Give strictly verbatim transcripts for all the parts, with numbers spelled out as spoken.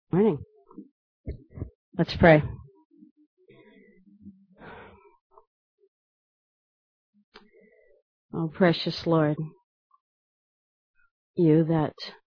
Morning. Let's pray. Oh, precious Lord, you that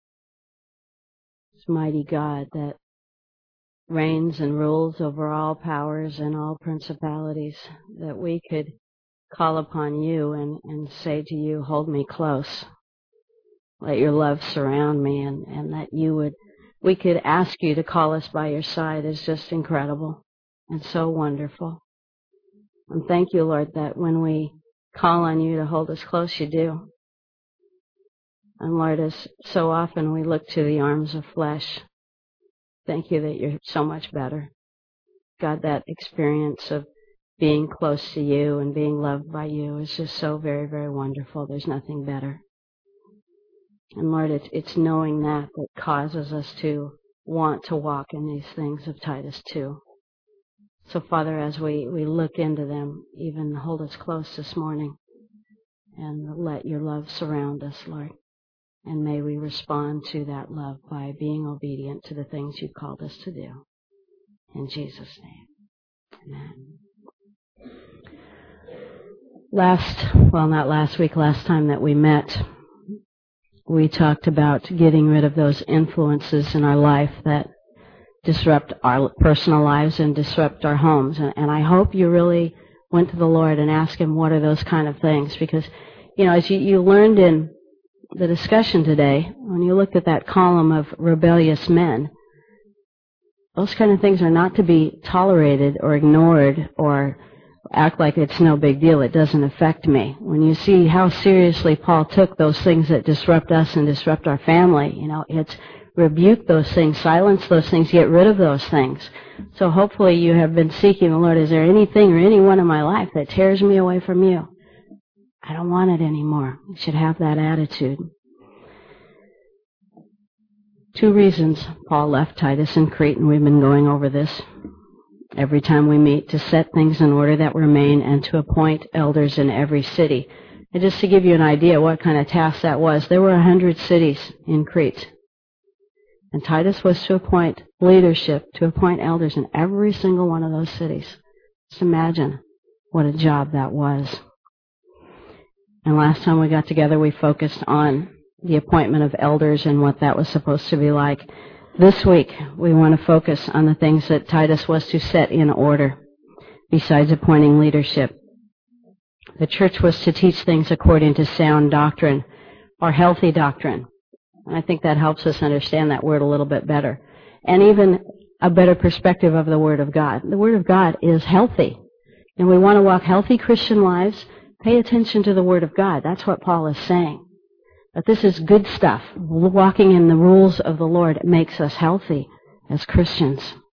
mighty God that reigns and rules over all powers and all principalities, that we could call upon you and, and say to you, hold me close. Let your love surround me, and, and that you would, we could ask you to call us by your side is just incredible and so wonderful. And thank you, Lord, that when we call on you to hold us close, you do. And Lord, as so often we look to the arms of flesh, thank you that you're so much better. God, that experience of being close to you and being loved by you is just so very, very wonderful. There's nothing better. And Lord, it's, it's knowing that that causes us to want to walk in these things of Titus two. So Father, as we, we look into them, even hold us close this morning and let your love surround us, Lord. And may we respond to that love by being obedient to the things you've called us to do. In Jesus' name, amen. Last, well, not last week, last time that we met, we talked about getting rid of those influences in our life that disrupt our personal lives and disrupt our homes. And, and I hope you really went to the Lord and asked him what are those kind of things. Because, you know, as you, you learned in the discussion today, when you looked at that column of rebellious men, those kind of things are not to be tolerated or ignored or act like it's no big deal. It doesn't affect me. When you see how seriously Paul took those things that disrupt us and disrupt our family, you know, it's rebuke those things, silence those things, get rid of those things. So hopefully you have been seeking the Lord. Is there anything or anyone in my life that tears me away from you? I don't want it anymore. You should have that attitude. Two reasons Paul left Titus in Crete, and we've been going over this every time we meet, to set things in order that remain and to appoint elders in every city. And just to give you an idea what kind of task that was, there were a hundred cities in Crete. And Titus was to appoint leadership, to appoint elders in every single one of those cities. Just imagine what a job that was. And last time we got together, we focused on the appointment of elders and what that was supposed to be like. This week, we want to focus on the things that Titus was to set in order, besides appointing leadership. The church was to teach things according to sound doctrine, or healthy doctrine. And I think that helps us understand that word a little bit better. And even a better perspective of the Word of God. The Word of God is healthy. And we want to walk healthy Christian lives. Pay attention to the Word of God. That's what Paul is saying. But this is good stuff. Walking in the rules of the Lord makes us healthy as Christians.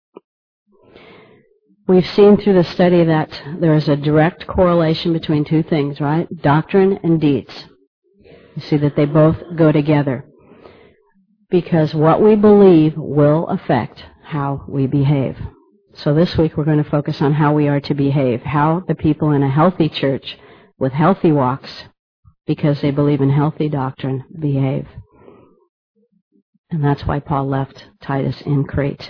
We've seen through the study that there is a direct correlation between two things, right? Doctrine and deeds. You see that they both go together. Because what we believe will affect how we behave. So this week we're going to focus on how we are to behave, how the people in a healthy church with healthy walks, because they believe in healthy doctrine, behave. And that's why Paul left Titus in Crete.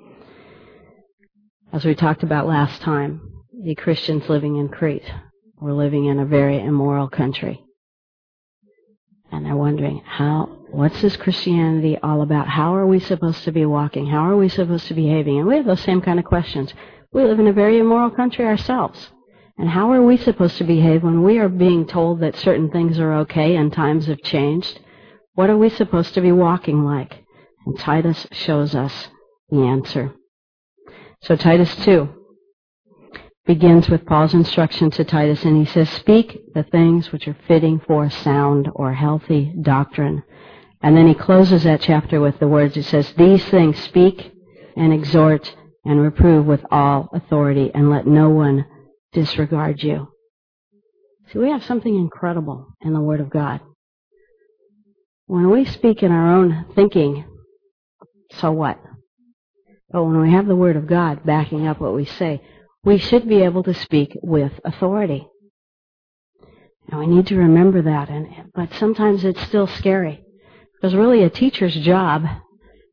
As we talked about last time, the Christians living in Crete were living in a very immoral country. And they're wondering, how, what's this Christianity all about? How are we supposed to be walking? How are we supposed to be behaving? And we have those same kind of questions. We live in a very immoral country ourselves. And how are we supposed to behave when we are being told that certain things are okay and times have changed? What are we supposed to be walking like? And Titus shows us the answer. So Titus two begins with Paul's instruction to Titus, and he says, speak the things which are fitting for sound or healthy doctrine. And then he closes that chapter with the words, it says, these things speak and exhort and reprove with all authority, and let no one disregard you. See, we have something incredible in the Word of God. When we speak in our own thinking, so what? But when we have the Word of God backing up what we say, we should be able to speak with authority. And we need to remember that. And but sometimes it's still scary. Because really a teacher's job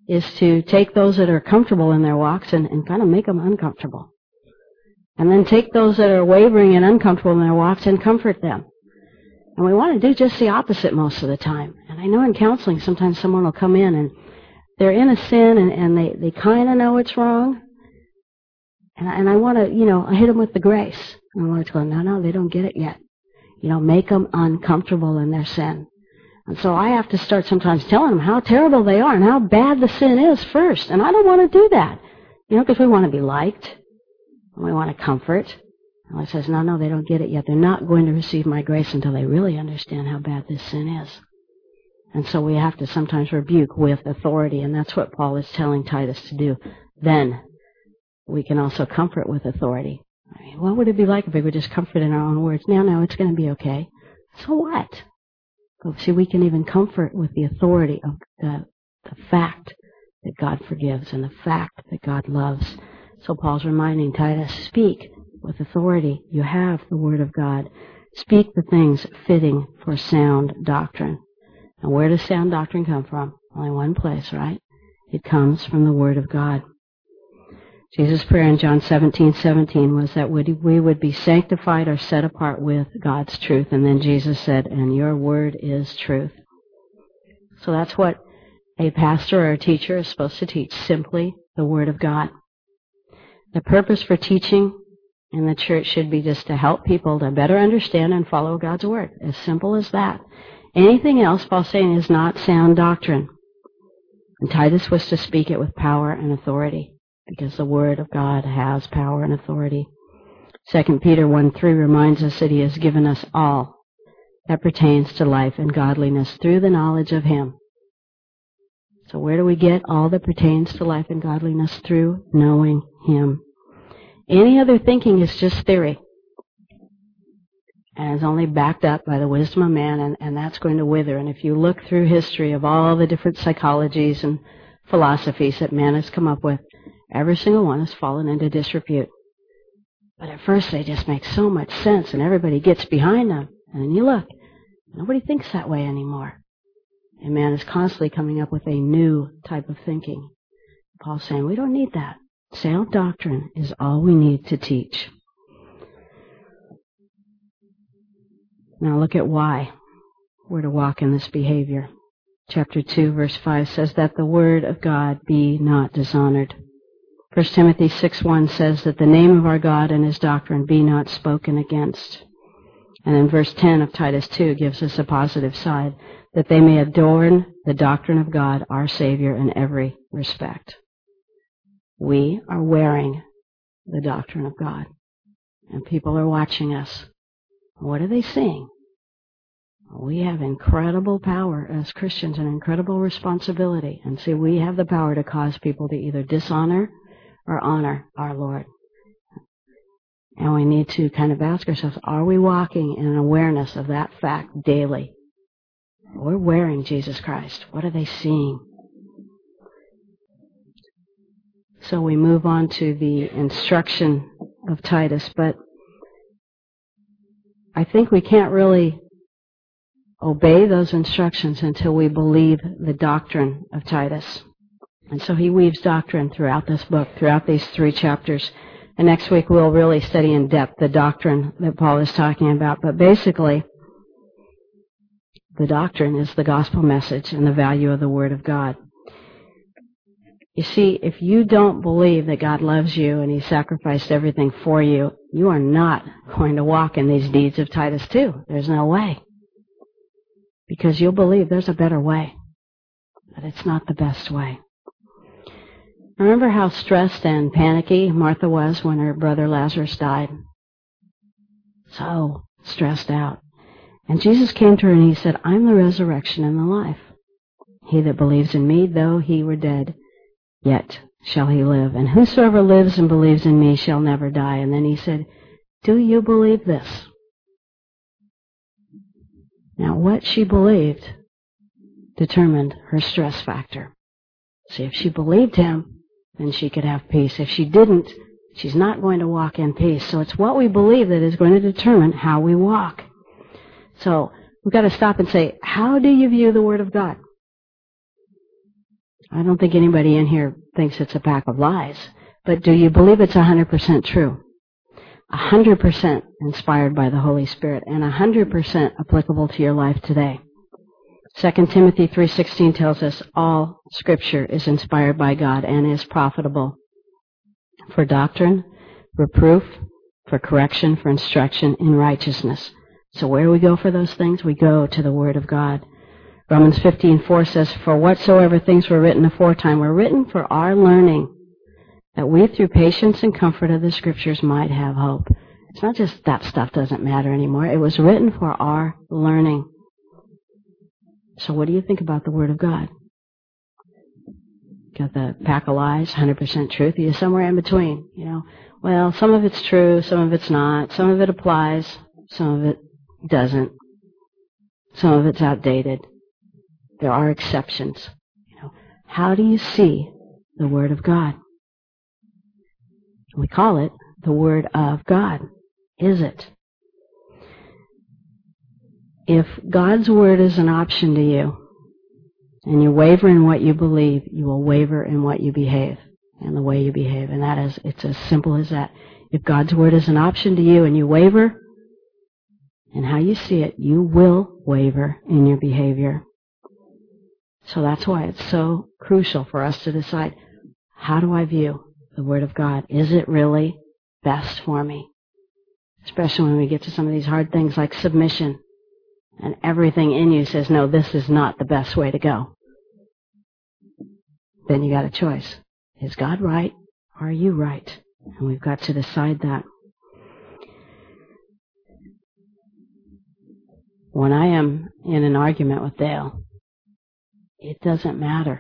is to take those that are comfortable in their walks and, and kind of make them uncomfortable. And then take those that are wavering and uncomfortable in their walks and comfort them. And we want to do just the opposite most of the time. And I know in counseling sometimes someone will come in and they're in a sin and, and they, they kind of know it's wrong. And, and I want to, you know, I hit them with the grace. And I want to go, no, no, they don't get it yet. You know, make them uncomfortable in their sin. And so I have to start sometimes telling them how terrible they are and how bad the sin is first. And I don't want to do that. You know, because we want to be liked. And we want to comfort. And God says, no, no, they don't get it yet. They're not going to receive my grace until they really understand how bad this sin is. And so we have to sometimes rebuke with authority. And that's what Paul is telling Titus to do. Then we can also comfort with authority. I mean, what would it be like if we would just comfort in our own words? No, no, it's going to be okay. So what? But see, we can even comfort with the authority of the, the fact that God forgives and the fact that God loves. So Paul's reminding Titus, speak with authority. You have the Word of God. Speak the things fitting for sound doctrine. And where does sound doctrine come from? Only one place, right? It comes from the Word of God. Jesus' prayer in John seventeen seventeen was that we would be sanctified or set apart with God's truth. And then Jesus said, and your word is truth. So that's what a pastor or a teacher is supposed to teach, simply the Word of God. The purpose for teaching in the church should be just to help people to better understand and follow God's Word. As simple as that. Anything else, Paul's saying, is not sound doctrine. And Titus was to speak it with power and authority, because the Word of God has power and authority. Second Peter one three reminds us that He has given us all that pertains to life and godliness through the knowledge of Him. So where do we get all that pertains to life and godliness? Through knowing Him. Any other thinking is just theory. And is only backed up by the wisdom of man, and, and that's going to wither. And if you look through history of all the different psychologies and philosophies that man has come up with, every single one has fallen into disrepute. But at first they just make so much sense, and everybody gets behind them. And then you look, nobody thinks that way anymore. And man is constantly coming up with a new type of thinking. Paul's saying, we don't need that. Sound doctrine is all we need to teach. Now look at why we're to walk in this behavior. Chapter two, verse five says that the word of God be not dishonored. First Timothy six one says that the name of our God and His doctrine be not spoken against. And then verse ten of Titus two gives us a positive side, that they may adorn the doctrine of God, our Savior, in every respect. We are wearing the doctrine of God, and people are watching us. What are they seeing? We have incredible power as Christians and incredible responsibility. And see, we have the power to cause people to either dishonor or honor our Lord. And we need to kind of ask ourselves, are we walking in an awareness of that fact daily? We're wearing Jesus Christ. What are they seeing? So we move on to the instruction of Titus, but I think we can't really obey those instructions until we believe the doctrine of Titus. And so he weaves doctrine throughout this book, throughout these three chapters. And next week we'll really study in depth the doctrine that Paul is talking about. But basically, the doctrine is the gospel message and the value of the Word of God. You see, if you don't believe that God loves you and He sacrificed everything for you, you are not going to walk in these deeds of Titus two. There's no way. Because you'll believe there's a better way. But it's not the best way. Remember how stressed and panicky Martha was when her brother Lazarus died? So stressed out. And Jesus came to her and He said, I'm the resurrection and the life. He that believes in me, though he were dead, yet shall he live. And whosoever lives and believes in me shall never die. And then He said, do you believe this? Now, what she believed determined her stress factor. See, if she believed Him, then she could have peace. If she didn't, she's not going to walk in peace. So it's what we believe that is going to determine how we walk. So we've got to stop and say, how do you view the Word of God? I don't think anybody in here thinks it's a pack of lies. But do you believe it's one hundred percent true? one hundred percent inspired by the Holy Spirit and one hundred percent applicable to your life today. Second Timothy three sixteen tells us all Scripture is inspired by God and is profitable for doctrine, reproof, for correction, for instruction in righteousness. So where do we go for those things? We go to the Word of God. Romans fifteen four says, For whatsoever things were written aforetime were written for our learning, that we through patience and comfort of the Scriptures might have hope. It's not just that stuff doesn't matter anymore. It was written for our learning. So what do you think about the Word of God? Got the pack of lies, one hundred percent truth? You're somewhere in between, you know. Well, some of it's true, some of it's not. Some of it applies, some of it doesn't. Some of it's outdated. There are exceptions. You know, how do you see the Word of God? We call it the Word of God. Is it? If God's Word is an option to you, and you waver in what you believe, you will waver in what you behave, and the way you behave. And that is, it's as simple as that. If God's Word is an option to you and you waver in how you see it, you will waver in your behavior. So that's why it's so crucial for us to decide, how do I view the Word of God? Is it really best for me? Especially when we get to some of these hard things like submission, and everything in you says, no, this is not the best way to go. Then you got a choice. Is God right? Or are you right? And we've got to decide that. When I am in an argument with Dale, it doesn't matter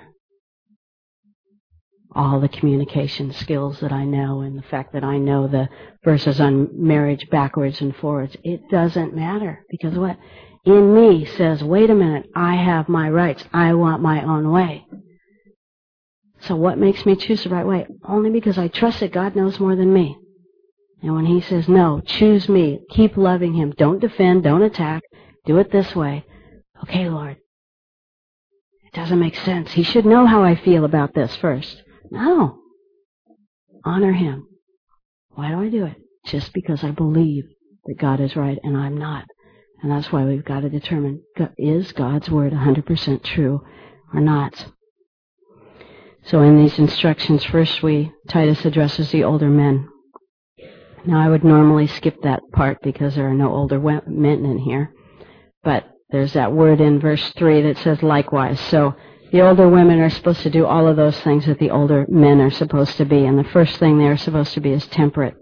all the communication skills that I know and the fact that I know the verses on marriage backwards and forwards. It doesn't matter, because what in me says, wait a minute, I have my rights. I want my own way. So what makes me choose the right way? Only because I trust that God knows more than me. And when He says, no, choose me, keep loving Him, don't defend, don't attack, do it this way. Okay, Lord. It doesn't make sense. He should know how I feel about this first. No. Honor Him. Why do I do it? Just because I believe that God is right and I'm not. And that's why we've got to determine, is God's Word one hundred percent true or not? So in these instructions, first we, Titus addresses the older men. Now I would normally skip that part because there are no older men in here. But there's that word in verse three that says likewise. So the older women are supposed to do all of those things that the older men are supposed to be. And the first thing they're supposed to be is temperate.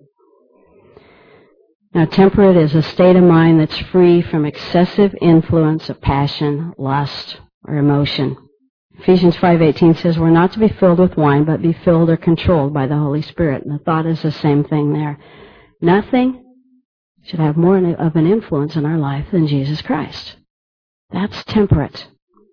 Now, temperate is a state of mind that's free from excessive influence of passion, lust, or emotion. Ephesians five eighteen says we're not to be filled with wine, but be filled or controlled by the Holy Spirit. And the thought is the same thing there. Nothing should have more of an influence in our life than Jesus Christ. That's temperate.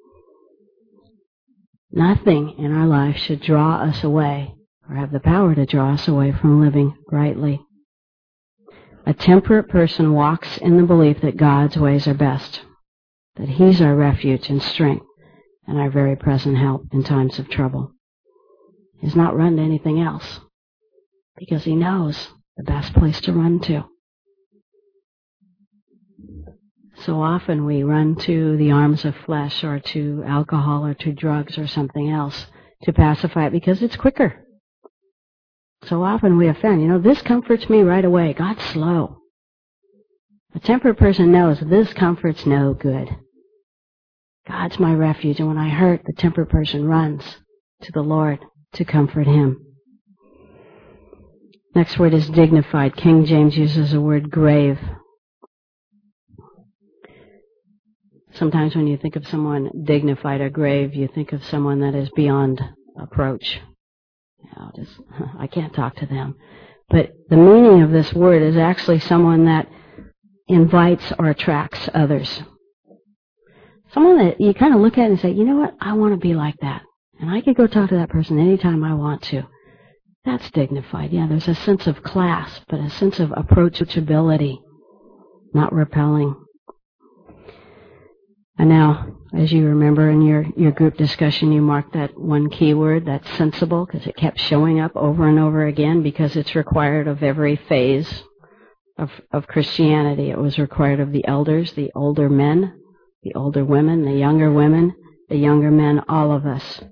Nothing in our life should draw us away or have the power to draw us away from living rightly. A temperate person walks in the belief that God's ways are best, that He's our refuge and strength and our very present help in times of trouble. He's not run to anything else because he knows the best place to run to. So often we run to the arms of flesh or to alcohol or to drugs or something else to pacify it because it's quicker. So often we have found, you know, this comforts me right away. God's slow. A temperate person knows this comfort's no good. God's my refuge, and when I hurt, the temperate person runs to the Lord to comfort him. Next word is dignified. King James uses the word grave. Sometimes when you think of someone dignified or grave, you think of someone that is beyond approach. You know, just, I can't talk to them. But the meaning of this word is actually someone that invites or attracts others. Someone that you kind of look at and say, you know what, I want to be like that. And I could go talk to that person anytime I want to. That's dignified. Yeah, there's a sense of class, but a sense of approachability, not repelling. And now, as you remember in your, your group discussion, you marked that one key word, that's sensible, because it kept showing up over and over again because it's required of every phase of, of Christianity. It was required of the elders, the older men, the older women, the younger women, the younger men, all of us.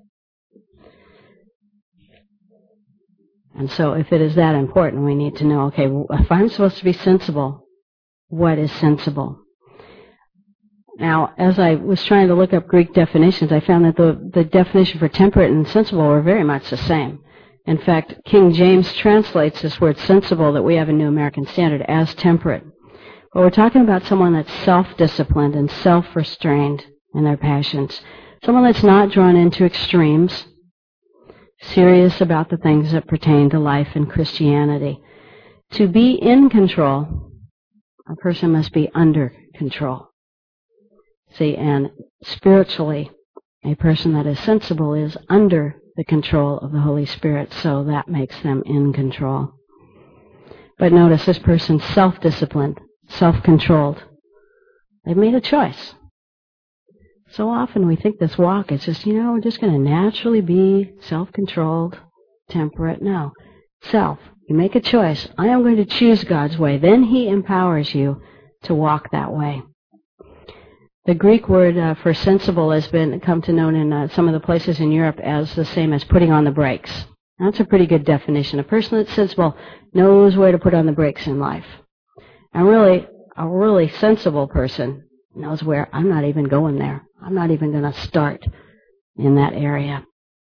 And so if it is that important, we need to know, okay, well, if I'm supposed to be sensible, what is sensible? Now, as I was trying to look up Greek definitions, I found that the, the definition for temperate and sensible were very much the same. In fact, King James translates this word sensible that we have in New American Standard as temperate. But we're talking about someone that's self-disciplined and self-restrained in their passions. Someone that's not drawn into extremes, serious about the things that pertain to life and Christianity. To be in control, a person must be under control. See, and spiritually, a person that is sensible is under the control of the Holy Spirit, so that makes them in control. But notice this person's self-disciplined, self-controlled. They've made a choice. So often we think this walk is just, you know, we're just going to naturally be self-controlled, temperate. No. Self. You make a choice. I am going to choose God's way. Then He empowers you to walk that way. The Greek word uh, for sensible has been come to known in uh, some of the places in Europe as the same as putting on the brakes. That's a pretty good definition. A person that's sensible knows where to put on the brakes in life. And really, a really sensible person knows where I'm not even going there. I'm not even going to start in that area.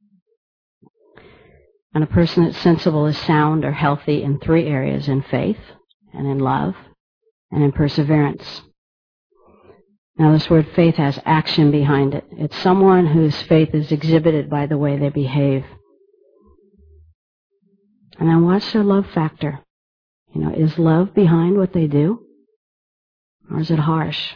And a person that's sensible is sound or healthy in three areas: in faith, and in love, and in perseverance. Now, this word faith has action behind it. It's someone whose faith is exhibited by the way they behave. And then watch their love factor. You know, is love behind what they do? Or is it harsh?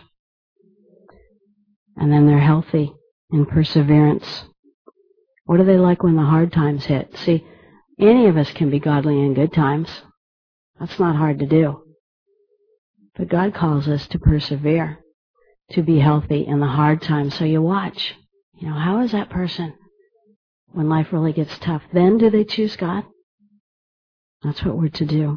And then they're healthy in perseverance. What are they like when the hard times hit? See, any of us can be godly in good times. That's not hard to do. But God calls us to persevere, to be healthy in the hard times. So you watch. You know, how is that person when life really gets tough? Then do they choose God? That's what we're to do.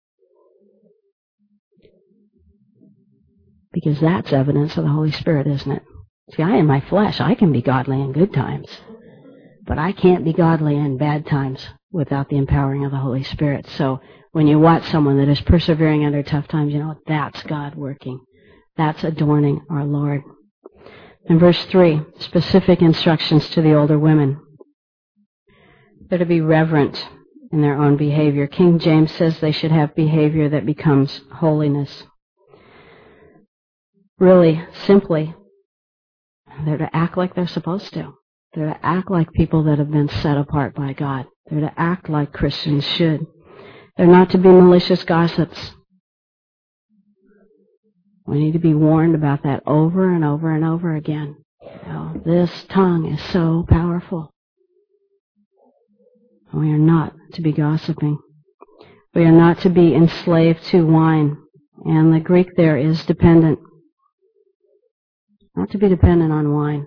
Because that's evidence of the Holy Spirit, isn't it? See, I in my flesh, I can be godly in good times. But I can't be godly in bad times without the empowering of the Holy Spirit. So when you watch someone that is persevering under tough times, you know, that's God working. That's adorning our Lord. In verse three, specific instructions to the older women. They're to be reverent in their own behavior. King James says they should have behavior that becomes holiness. Really, simply, they're to act like they're supposed to. They're to act like people that have been set apart by God. They're to act like Christians should. They're not to be malicious gossips. We need to be warned about that over and over and over again. You know, this tongue is so powerful. We are not to be gossiping. We are not to be enslaved to wine. And the Greek there is dependent. Not to be dependent on wine.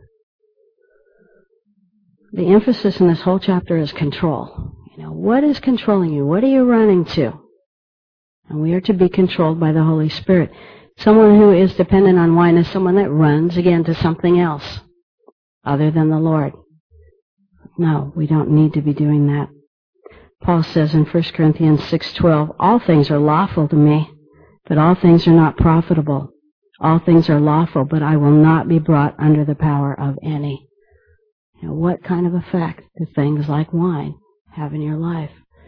The emphasis in this whole chapter is control. You know, what is controlling you? What are you running to? And we are to be controlled by the Holy Spirit. Someone who is dependent on wine is someone that runs, again, to something else other than the Lord. No, we don't need to be doing that. Paul says in First Corinthians six twelve, all things are lawful to me, but all things are not profitable. All things are lawful, but I will not be brought under the power of any. You know, what kind of effect do things like wine have in your life?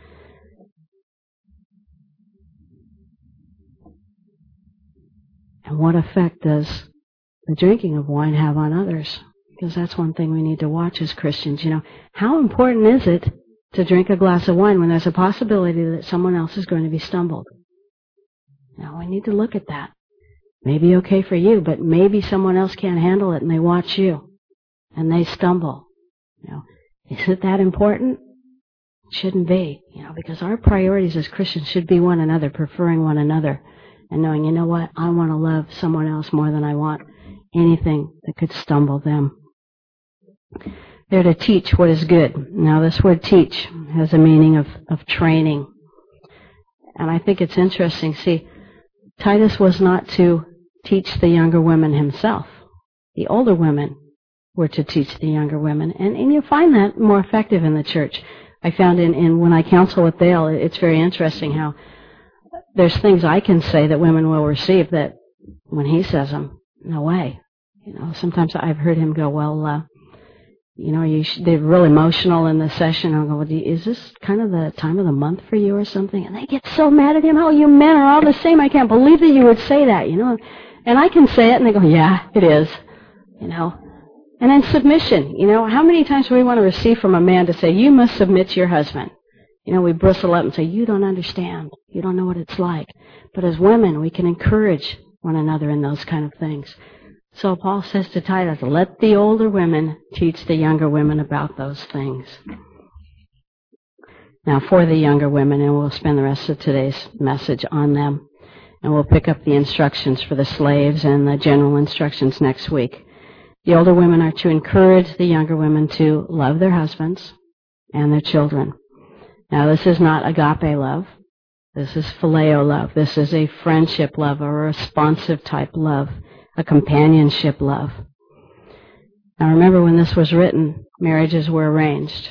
And what effect does the drinking of wine have on others? Because that's one thing we need to watch as Christians. You know, how important is it to drink a glass of wine when there's a possibility that someone else is going to be stumbled? Now, we need to look at that. Maybe okay for you, but maybe someone else can't handle it and they watch you and they stumble. You know, is it that important? It shouldn't be, you know, because our priorities as Christians should be one another, preferring one another, and knowing, you know what, I want to love someone else more than I want anything that could stumble them. They're to teach what is good. Now, this word teach has a meaning of, of training. And I think it's interesting. See, Titus was not to teach the younger women himself. The older women were to teach the younger women. And, and you find that more effective in the church. I found in, in when I counsel with Dale, it's very interesting how there's things I can say that women will receive that when he says them, no way. You know, sometimes I've heard him go, well, uh, you know, you sh- they're real emotional in the session. I'll go, well, do you, is this kind of the time of the month for you or something? And they get so mad at him. Oh, you men are all the same. I can't believe that you would say that, you know. And I can say it, and they go, yeah, it is, you know. And then submission, you know, how many times do we want to receive from a man to say, you must submit to your husband? You know, we bristle up and say, you don't understand. You don't know what it's like. But as women, we can encourage one another in those kind of things. So Paul says to Titus, let the older women teach the younger women about those things. Now, for the younger women, and we'll spend the rest of today's message on them, and we'll pick up the instructions for the slaves and the general instructions next week. The older women are to encourage the younger women to love their husbands and their children. Now, this is not agape love. This is phileo love. This is a friendship love, a responsive type love, a companionship love. Now, remember, when this was written, marriages were arranged.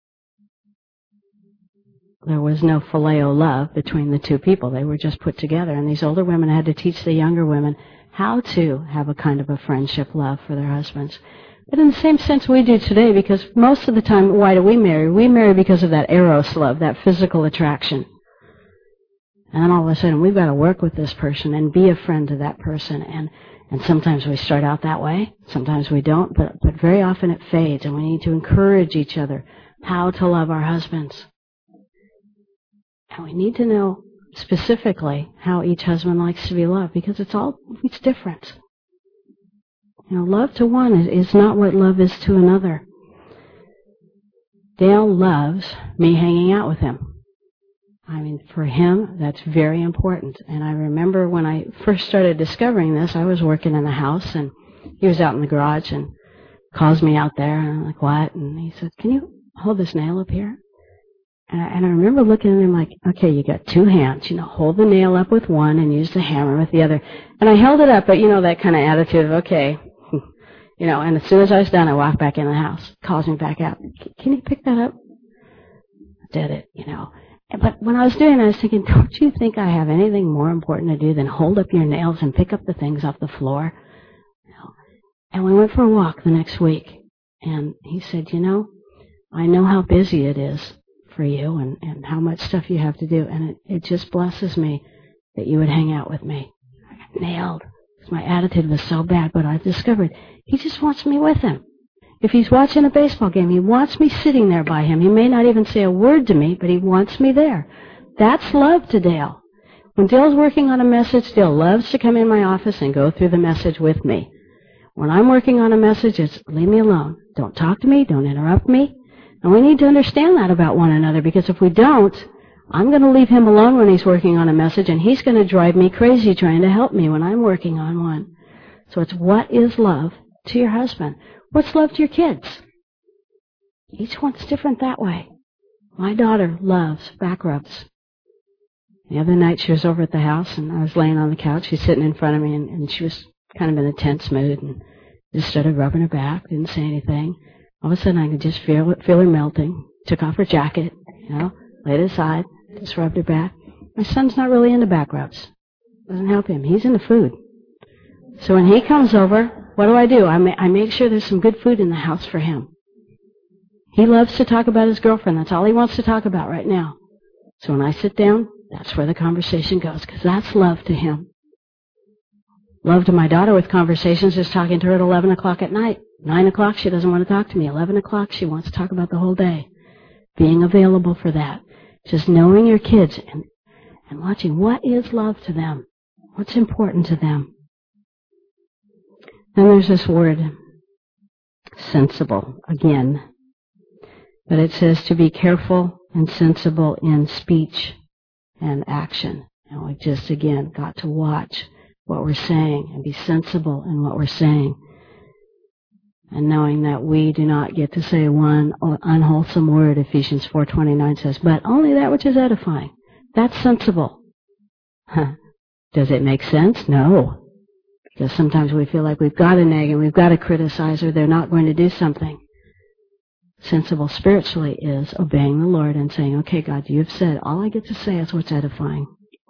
There was no phileo love between the two people. They were just put together. And these older women had to teach the younger women how to have a kind of a friendship love for their husbands. But in the same sense we do today, because most of the time, why do we marry? We marry because of that eros love, that physical attraction. And then all of a sudden, we've got to work with this person and be a friend to that person. And, and sometimes we start out that way. Sometimes we don't. But, but very often it fades. And we need to encourage each other how to love our husbands. And we need to know specifically how each husband likes to be loved, because it's all, it's different. You know, love to one is, is not what love is to another. Dale loves me hanging out with him. I mean, for him, that's very important. And I remember when I first started discovering this, I was working in the house, and he was out in the garage and calls me out there, and I'm like, what? And he said, can you hold this nail up here? And I, and I remember looking at him like, okay, you got two hands, you know, hold the nail up with one and use the hammer with the other. And I held it up, but, you know, that kind of attitude of, okay, you know, and as soon as I was done, I walked back in the house, calls me back out. Can you pick that up? I did it, you know. But when I was doing it, I was thinking, don't you think I have anything more important to do than hold up your nails and pick up the things off the floor? You know? And we went for a walk the next week, and he said, you know, I know how busy it is for you and, and how much stuff you have to do, and it, it just blesses me that you would hang out with me. I got nailed because my attitude was so bad, but I discovered he just wants me with him. If he's watching a baseball game, he wants me sitting there by him. He may not even say a word to me, but he wants me there. That's love to Dale. When Dale's working on a message, Dale loves to come in my office and go through the message with me. When I'm working on a message, it's leave me alone. Don't talk to me. Don't interrupt me. And we need to understand that about one another, because if we don't, I'm going to leave him alone when he's working on a message, and he's going to drive me crazy trying to help me when I'm working on one. So it's what is love to your husband? What's love to your kids? Each one's different that way. My daughter loves back rubs. The other night she was over at the house, and I was laying on the couch. She's sitting in front of me, and, and she was kind of in a tense mood, and just started rubbing her back, didn't say anything. All of a sudden I could just feel, feel her melting. Took off her jacket, you know, laid it aside, just rubbed her back. My son's not really into back rubs. Doesn't help him. He's into food. So when he comes over, what do I do? I, ma- I make sure there's some good food in the house for him. He loves to talk about his girlfriend. That's all he wants to talk about right now. So when I sit down, that's where the conversation goes, because that's love to him. Love to my daughter with conversations is talking to her at eleven o'clock at night. nine o'clock, she doesn't want to talk to me. eleven o'clock, she wants to talk about the whole day. Being available for that. Just knowing your kids and, and watching what is love to them. What's important to them. Then there's this word, sensible, again. But it says to be careful and sensible in speech and action. And we just, again, got to watch what we're saying and be sensible in what we're saying. And knowing that we do not get to say one unwholesome word, Ephesians four twenty-nine says, but only that which is edifying. That's sensible. Does it make sense? No. Because sometimes we feel like we've got to nag and we've got to criticize or they're not going to do something. Sensible spiritually is obeying the Lord and saying, okay, God, you've said, all I get to say is what's edifying.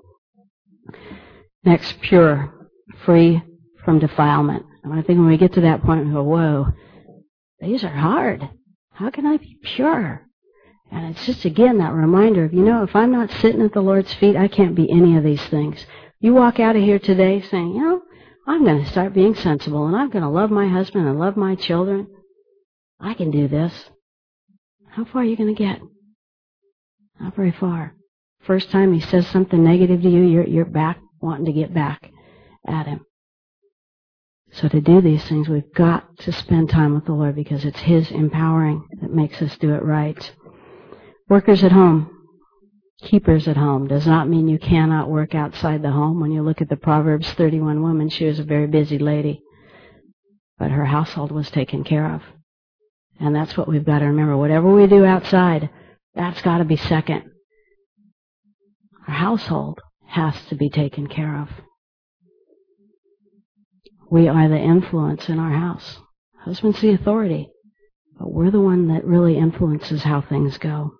Next, pure, free from defilement. And I think when we get to that point, we go, whoa, these are hard. How can I be pure? And it's just, again, that reminder of, you know, if I'm not sitting at the Lord's feet, I can't be any of these things. You walk out of here today saying, you know, I'm going to start being sensible, and I'm going to love my husband and love my children. I can do this. How far are you going to get? Not very far. First time he says something negative to you, you're, you're back wanting to get back at him. So to do these things, we've got to spend time with the Lord because it's His empowering that makes us do it right. Workers at home, keepers at home, does not mean you cannot work outside the home. When you look at the Proverbs thirty-one woman, she was a very busy lady, but her household was taken care of. And that's what we've got to remember. Whatever we do outside, that's got to be second. Our household has to be taken care of. We are the influence in our house. Husband's the authority, but we're the one that really influences how things go.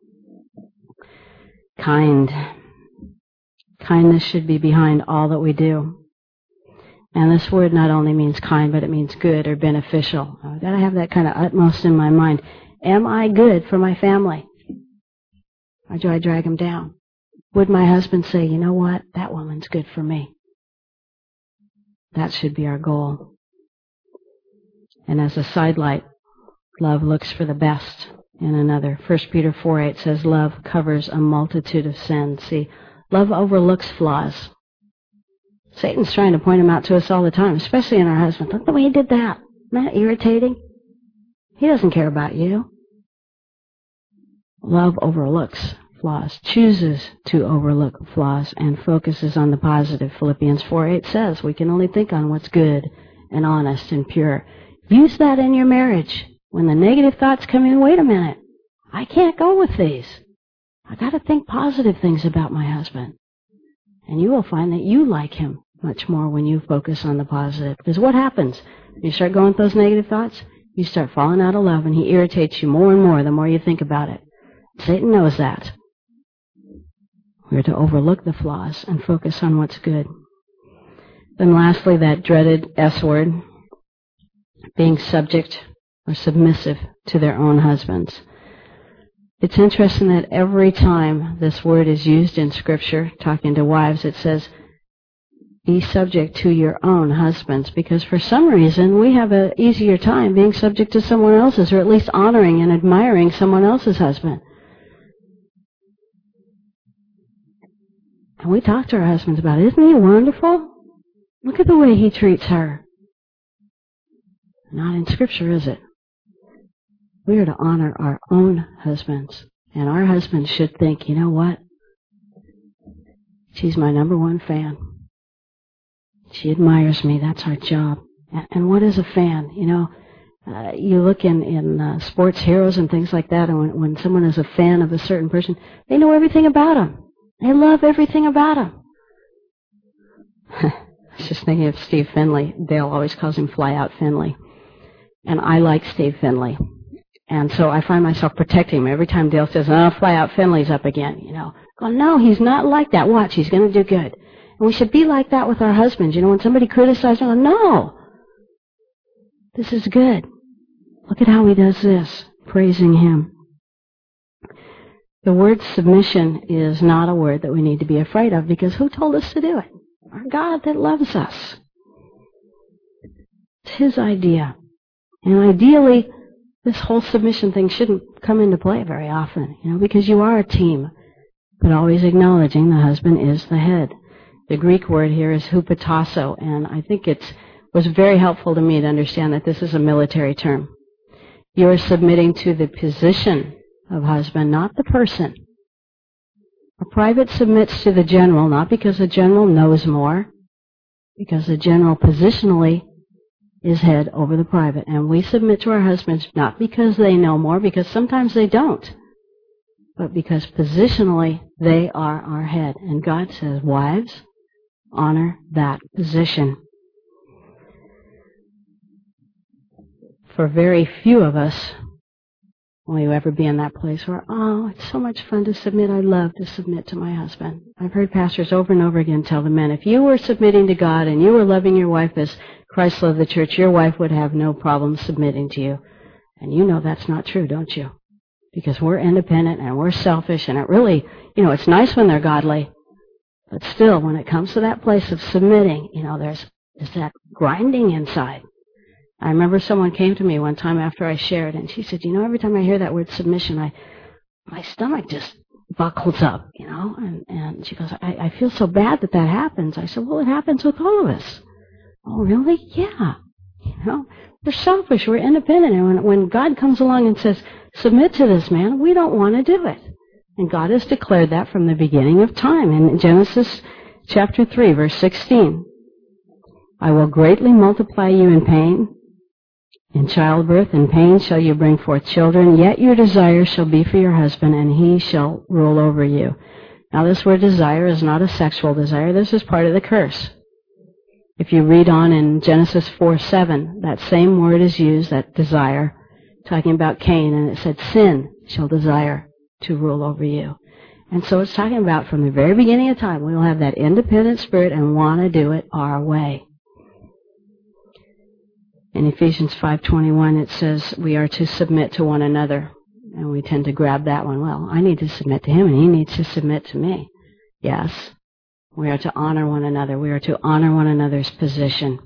Kind. Kindness should be behind all that we do. And this word not only means kind, but it means good or beneficial. I've got to have that kind of utmost in my mind. Am I good for my family? Or do I drag them down? Would my husband say, you know what, that woman's good for me? That should be our goal. And as a sidelight, love looks for the best in another. First Peter four eight says, love covers a multitude of sins. See, love overlooks flaws. Satan's trying to point them out to us all the time, especially in our husband. Look the way he did that. Isn't that irritating? He doesn't care about you. Love overlooks flaws, chooses to overlook flaws, and focuses on the positive. Philippians four eight says we can only think on what's good and honest and pure. Use that in your marriage. When the negative thoughts come in, wait a minute. I can't go with these. I got to think positive things about my husband. And you will find that you like him much more when you focus on the positive. Because what happens? You start going with those negative thoughts, you start falling out of love, and he irritates you more and more the more you think about it. Satan knows that. We're to overlook the flaws and focus on what's good. Then lastly, that dreaded S word, being subject or submissive to their own husbands. It's interesting that every time this word is used in Scripture, talking to wives, it says, be subject to your own husbands, because for some reason we have an easier time being subject to someone else's, or at least honoring and admiring someone else's husband. And we talk to our husbands about it. Isn't he wonderful? Look at the way he treats her. Not in Scripture, is it? We are to honor our own husbands. And our husbands should think, you know what? She's my number one fan. She admires me. That's our job. And, and what is a fan? You know, uh, you look in, in uh, sports heroes and things like that, and when, when someone is a fan of a certain person, they know everything about him. They love everything about him. I was just thinking of Steve Finley. Dale always calls him Fly Out Finley. And I like Steve Finley. And so I find myself protecting him every time Dale says, oh, Fly Out Finley's up again, you know. Go, no, he's not like that. Watch, he's going to do good. And we should be like that with our husbands. You know, when somebody criticizes them, no, this is good. Look at how he does this, praising him. The word submission is not a word that we need to be afraid of, because who told us to do it? Our God that loves us. It's His idea. And ideally, this whole submission thing shouldn't come into play very often, you know, because you are a team, but always acknowledging the husband is the head. The Greek word here is hupotasso, and I think it was very helpful to me to understand that this is a military term. You're submitting to the position of husband, not the person. A private submits to the general, not because the general knows more, because the general positionally is head over the private. And we submit to our husbands not because they know more, because sometimes they don't, but because positionally they are our head. And God says, wives, honor that position. For very few of us will you ever be in that place where, oh, it's so much fun to submit. I love to submit to my husband. I've heard pastors over and over again tell the men, if you were submitting to God and you were loving your wife as Christ loved the church, your wife would have no problem submitting to you. And you know that's not true, don't you? Because we're independent and we're selfish, and it really, you know, it's nice when they're godly, but still, when it comes to that place of submitting, you know, there's, there's that grinding inside. I remember someone came to me one time after I shared, and she said, you know, every time I hear that word submission, I, my stomach just buckles up, you know, and, and she goes, I, I feel so bad that that happens. I said, well, it happens with all of us. Oh, really? Yeah. You know, we're selfish, we're independent, and when, when God comes along and says, submit to this man, we don't want to do it. And God has declared that from the beginning of time. In Genesis chapter three, verse sixteen, I will greatly multiply you in pain. In childbirth and pain shall you bring forth children, yet your desire shall be for your husband, and he shall rule over you. Now this word desire is not a sexual desire. This is part of the curse. If you read on in Genesis four seven, that same word is used, that desire, talking about Cain, and it said, sin shall desire to rule over you. And so it's talking about from the very beginning of time, we will have that independent spirit and want to do it our way. In Ephesians five twenty-one, it says we are to submit to one another. And we tend to grab that one. Well, I need to submit to him, and he needs to submit to me. Yes, we are to honor one another. We are to honor one another's position.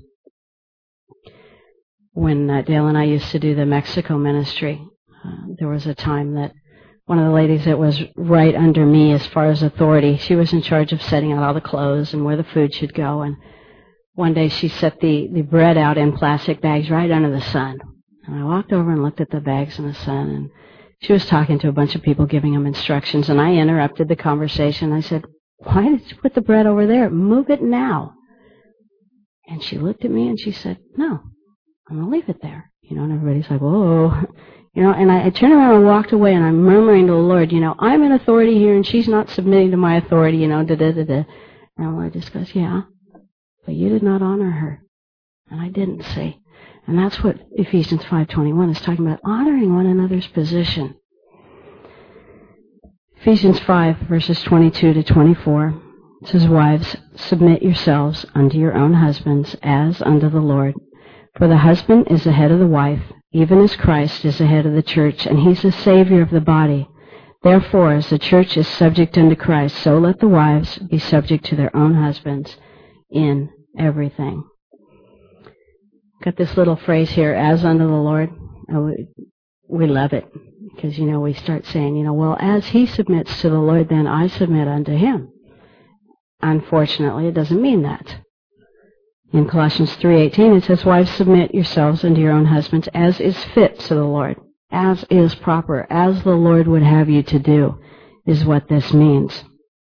When uh, Dale and I used to do the Mexico ministry, uh, there was a time that one of the ladies that was right under me as far as authority, she was in charge of setting out all the clothes and where the food should go. And one day she set the, the bread out in plastic bags right under the sun. And I walked over and looked at the bags in the sun, and she was talking to a bunch of people, giving them instructions, and I interrupted the conversation. I said, why did you put the bread over there? Move it now. And she looked at me and she said, no, I'm going to leave it there. You know, and everybody's like, whoa. You know, and I, I turned around and walked away, and I'm murmuring to the Lord, you know, I'm in authority here and she's not submitting to my authority, you know, da-da-da-da. And the Lord just goes, yeah. But you did not honor her. And I didn't see. And that's what Ephesians five twenty-one is talking about, honoring one another's position. Ephesians five, verses twenty-two to twenty-four, says, wives, submit yourselves unto your own husbands as unto the Lord. For the husband is the head of the wife, even as Christ is the head of the church, and he's the Savior of the body. Therefore, as the church is subject unto Christ, so let the wives be subject to their own husbands in everything. Got this little phrase here, as unto the Lord. Oh, we love it because, you know, we start saying, you know, well, as he submits to the Lord, then I submit unto him. Unfortunately, it doesn't mean that. In Colossians three eighteen, it says, wives, submit yourselves unto your own husbands as is fit to the Lord, as is proper, as the Lord would have you to do, is what this means.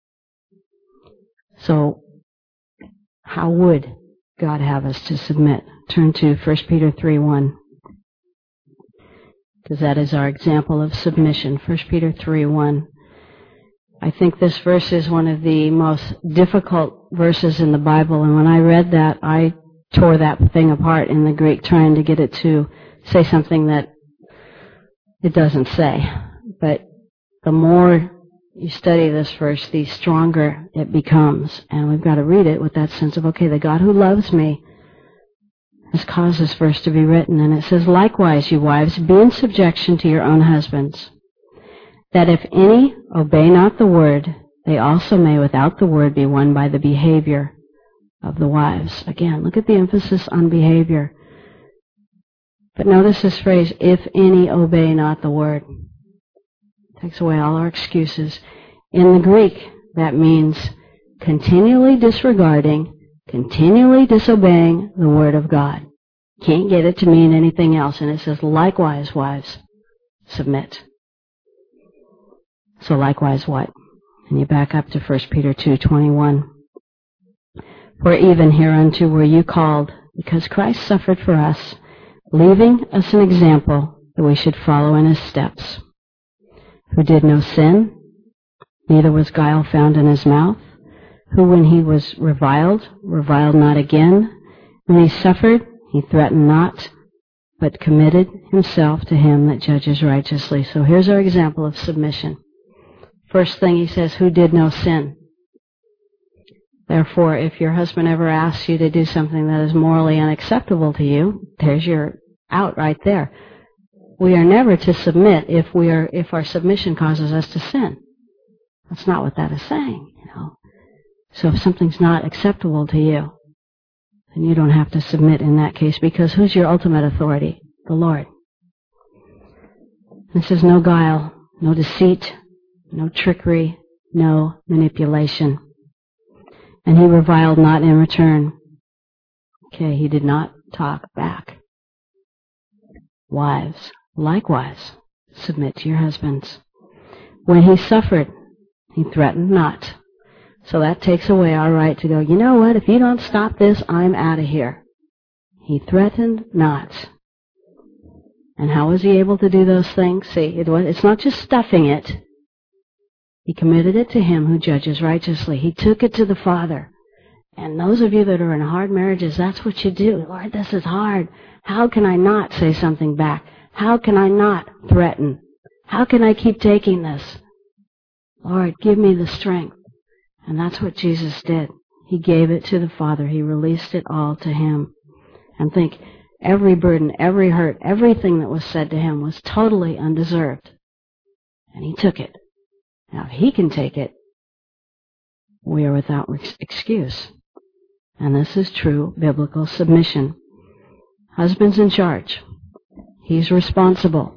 So, how would God have us to submit? Turn to First Peter three one, because that is our example of submission. First Peter three one. I think this verse is one of the most difficult verses in the Bible, and when I read that, I tore that thing apart in the Greek, trying to get it to say something that it doesn't say. But the more you study this verse, the stronger it becomes. And we've got to read it with that sense of, okay, the God who loves me has caused this verse to be written. And it says, likewise, you wives, be in subjection to your own husbands, that if any obey not the word, they also may without the word be won by the behavior of the wives. Again, look at the emphasis on behavior. But notice this phrase, if any obey not the word. Takes away all our excuses. In the Greek, that means continually disregarding, continually disobeying the word of God. Can't get it to mean anything else. And it says, likewise, wives, submit. So likewise what? And you back up to First Peter two twenty-one. For even hereunto were you called, because Christ suffered for us, leaving us an example that we should follow in his steps, who did no sin, neither was guile found in his mouth, who when he was reviled, reviled not again, when he suffered, he threatened not, but committed himself to him that judges righteously. So here's our example of submission. First thing he says, who did no sin. Therefore, if your husband ever asks you to do something that is morally unacceptable to you, there's your out right there. We are never to submit if we are if our submission causes us to sin. That's not what that is saying, you know. So if something's not acceptable to you, then you don't have to submit in that case, because who's your ultimate authority? The Lord. This is no guile, no deceit, no trickery, no manipulation. And he reviled not in return. Okay, he did not talk back. Wives, likewise, submit to your husbands. When he suffered, he threatened not. So that takes away our right to go, you know what, if you don't stop this, I'm out of here. He threatened not. And how was he able to do those things? See, it was, it's not just stuffing it. He committed it to him who judges righteously. He took it to the Father. And those of you that are in hard marriages, that's what you do. Lord, this is hard. How can I not say something back? How can I not threaten? How can I keep taking this? Lord, give me the strength. And that's what Jesus did. He gave it to the Father. He released it all to him. And think, every burden, every hurt, everything that was said to him was totally undeserved. And he took it. Now, if he can take it, we are without excuse. And this is true biblical submission. Husband's in charge. He's responsible.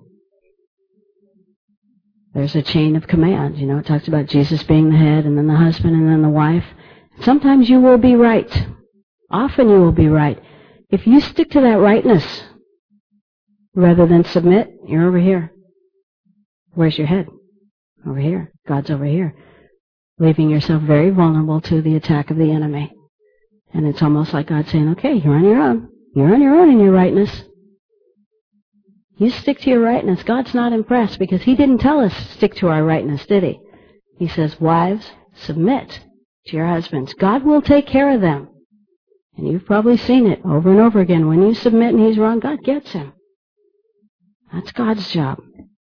There's a chain of command. You know, it talks about Jesus being the head, and then the husband, and then the wife. Sometimes you will be right. Often you will be right. If you stick to that rightness, rather than submit, you're over here. Where's your head? Over here. God's over here. Leaving yourself very vulnerable to the attack of the enemy. And it's almost like God saying, okay, you're on your own. You're on your own in your rightness. You stick to your rightness. God's not impressed, because he didn't tell us to stick to our rightness, did he? He says, wives, submit to your husbands. God will take care of them. And you've probably seen it over and over again. When you submit and he's wrong, God gets him. That's God's job.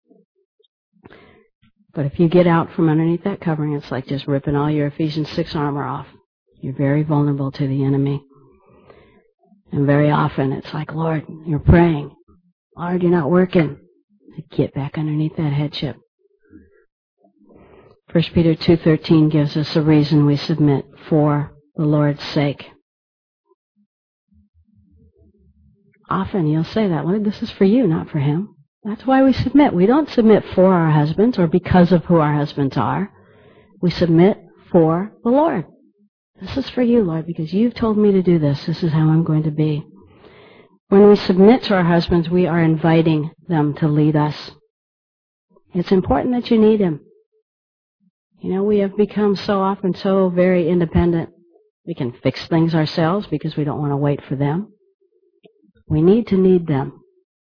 But if you get out from underneath that covering, it's like just ripping all your Ephesians six armor off. You're very vulnerable to the enemy. And very often it's like, Lord, you're praying. Lord, you're not working. Get back underneath that headship. First Peter two thirteen gives us a reason we submit: for the Lord's sake. Often you'll say that, Lord, this is for you, not for him. That's why we submit. We don't submit for our husbands or because of who our husbands are. We submit for the Lord. This is for you, Lord, because you've told me to do this. This is how I'm going to be. When we submit to our husbands, we are inviting them to lead us. It's important that you need him. You know, we have become so often so very independent. We can fix things ourselves because we don't want to wait for them. We need to need them.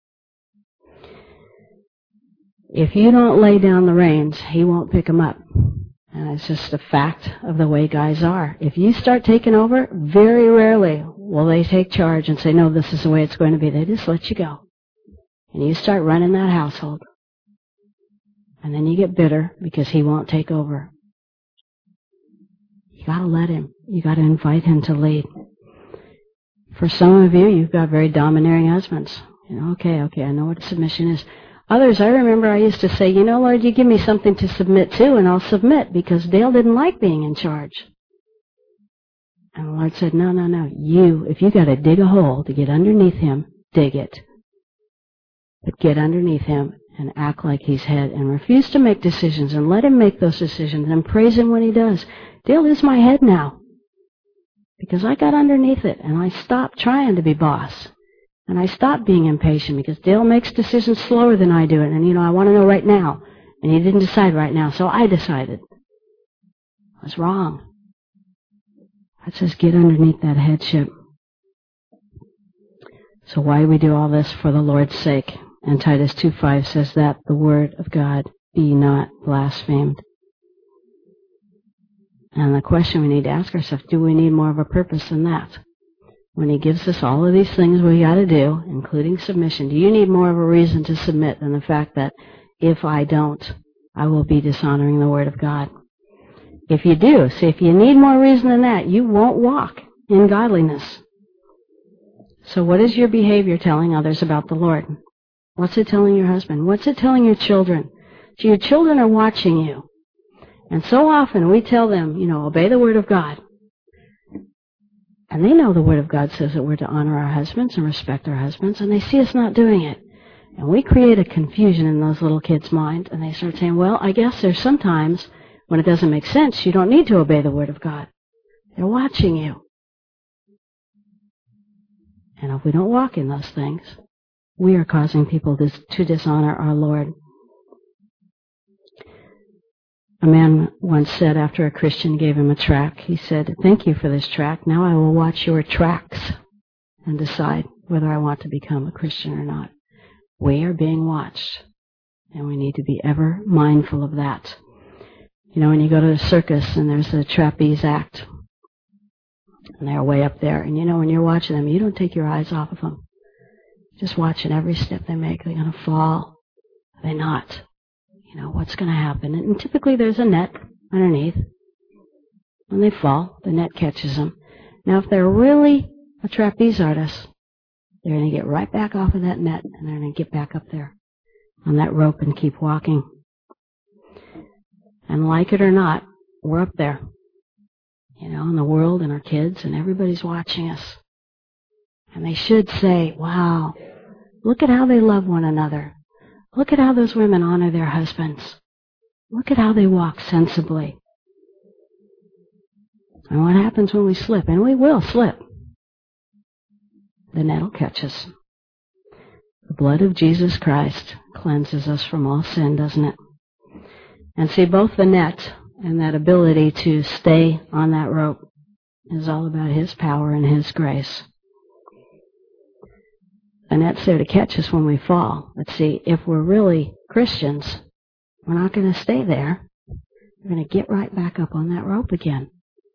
If you don't lay down the reins, he won't pick them up. And it's just a fact of the way guys are. If you start taking over, very rarely will they take charge and say, no, this is the way it's going to be. They just let you go. And you start running that household. And then you get bitter because he won't take over. You gotta let him. You gotta invite him to lead. For some of you, you've got very domineering husbands. You know, okay, okay, I know what submission is. Others, I remember I used to say, you know, Lord, you give me something to submit to, and I'll submit, because Dale didn't like being in charge. And the Lord said, no, no, no. You, if you got to dig a hole to get underneath him, dig it. But get underneath him and act like he's head, and refuse to make decisions, and let him make those decisions, and praise him when he does. Dale is my head now, because I got underneath it, and I stopped trying to be boss. And I stopped being impatient, because Dale makes decisions slower than I do it. And, you know, I want to know right now. And he didn't decide right now, so I decided. I was wrong. God says, get underneath that headship. So why do we do all this? For the Lord's sake. And Titus two five says that the word of God be not blasphemed. And the question we need to ask ourselves, do we need more of a purpose than that? When he gives us all of these things we got to do, including submission, do you need more of a reason to submit than the fact that if I don't, I will be dishonoring the word of God? If you do, see, if you need more reason than that, you won't walk in godliness. So what is your behavior telling others about the Lord? What's it telling your husband? What's it telling your children? So your children are watching you. And so often we tell them, you know, obey the word of God. And they know the word of God says that we're to honor our husbands and respect our husbands, and they see us not doing it. And we create a confusion in those little kids' mind, and they start saying, well, I guess there's sometimes when it doesn't make sense, you don't need to obey the word of God. They're watching you. And if we don't walk in those things, we are causing people to, to dishonor our Lord. A man once said after a Christian gave him a tract, he said, thank you for this tract. Now I will watch your tracts and decide whether I want to become a Christian or not. We are being watched, and we need to be ever mindful of that. You know, when you go to a circus and there's a trapeze act, and they're way up there, and you know, when you're watching them, you don't take your eyes off of them. Just watching every step they make. Are they going to fall? Are they not? You know, what's going to happen? And typically there's a net underneath. When they fall, the net catches them. Now, if they're really a trapeze artist, they're going to get right back off of that net, and they're going to get back up there on that rope and keep walking. And like it or not, we're up there. You know, in the world and our kids, and everybody's watching us. And they should say, wow, look at how they love one another. Look at how those women honor their husbands. Look at how they walk sensibly. And what happens when we slip? And we will slip. The net will catch us. The blood of Jesus Christ cleanses us from all sin, doesn't it? And see, both the net and that ability to stay on that rope is all about His power and His grace. The net's there to catch us when we fall. But see, if we're really Christians, we're not going to stay there. We're going to get right back up on that rope again.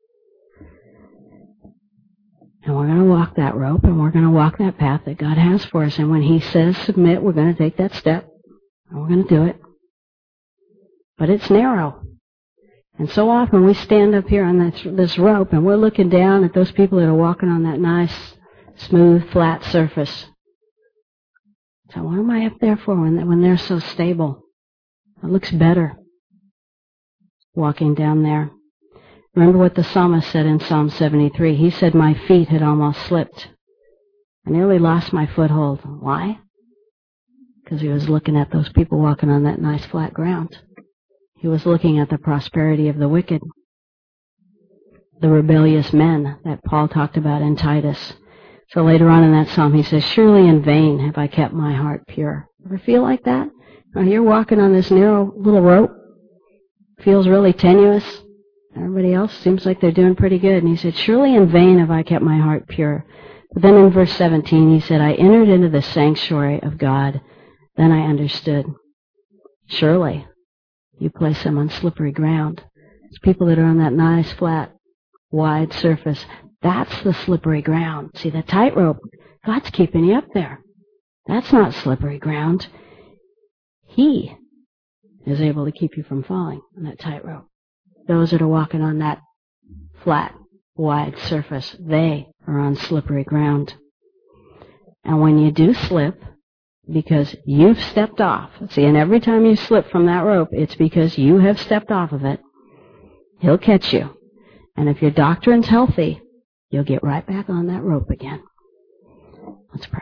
And we're going to walk that rope, and we're going to walk that path that God has for us. And when He says submit, we're going to take that step, and we're going to do it. But it's narrow. And so often we stand up here on this, this rope, and we're looking down at those people that are walking on that nice, smooth, flat surface. So what am I up there for when, when they're so stable? It looks better walking down there. Remember what the psalmist said in Psalm seventy-three. He said, my feet had almost slipped. I nearly lost my foothold. Why? Because he was looking at those people walking on that nice flat ground. He was looking at the prosperity of the wicked, the rebellious men that Paul talked about in Titus. So later on in that psalm, he says, surely in vain have I kept my heart pure. Ever feel like that? Now you're walking on this narrow little rope. Feels really tenuous. Everybody else seems like they're doing pretty good. And he said, surely in vain have I kept my heart pure. But then in verse seventeen, he said, I entered into the sanctuary of God. Then I understood. Surely you place them on slippery ground. It's people that are on that nice, flat, wide surface. That's the slippery ground. See, the tightrope, God's keeping you up there. That's not slippery ground. He is able to keep you from falling on that tightrope. Those that are walking on that flat, wide surface, they are on slippery ground. And when you do slip, because you've stepped off, see, and every time you slip from that rope, it's because you have stepped off of it. He'll catch you. And if your doctrine's healthy, you'll get right back on that rope again. Let's pray.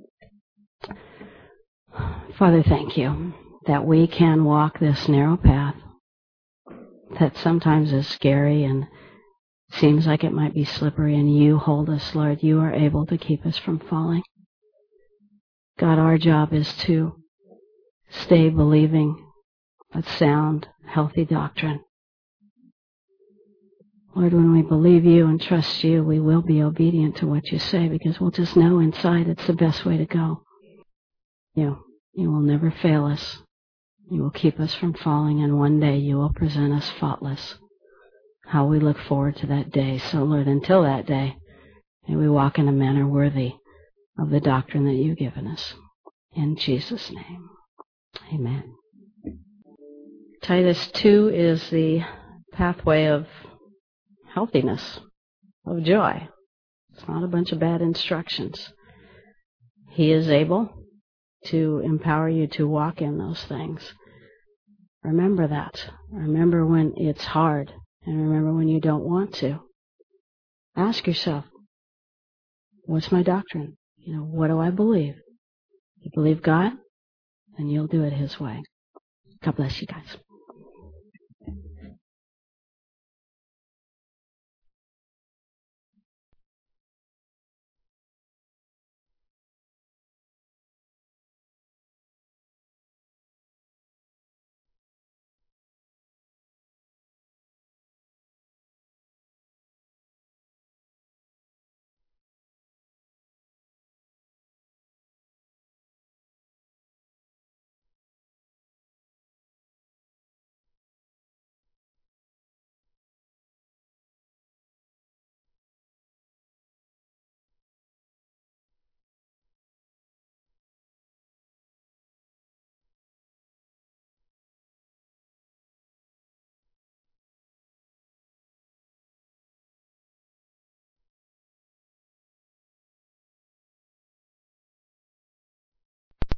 Father, thank you that we can walk this narrow path that sometimes is scary and seems like it might be slippery, and you hold us, Lord. You are able to keep us from falling. God, our job is to stay believing with sound, healthy doctrine. Lord, when we believe you and trust you, we will be obedient to what you say, because we'll just know inside it's the best way to go. You, you will never fail us. You will keep us from falling, and one day you will present us faultless. How we look forward to that day. So, Lord, until that day, may we walk in a manner worthy of the doctrine that you've given us. In Jesus' name, amen. Titus two is the pathway of healthiness, of joy. It's not a bunch of bad instructions. He is able to empower you to walk in those things. Remember that. Remember when it's hard, and remember when you don't want to. Ask yourself, what's my doctrine? You know, what do I believe? You believe God, then you'll do it His way. God bless you guys.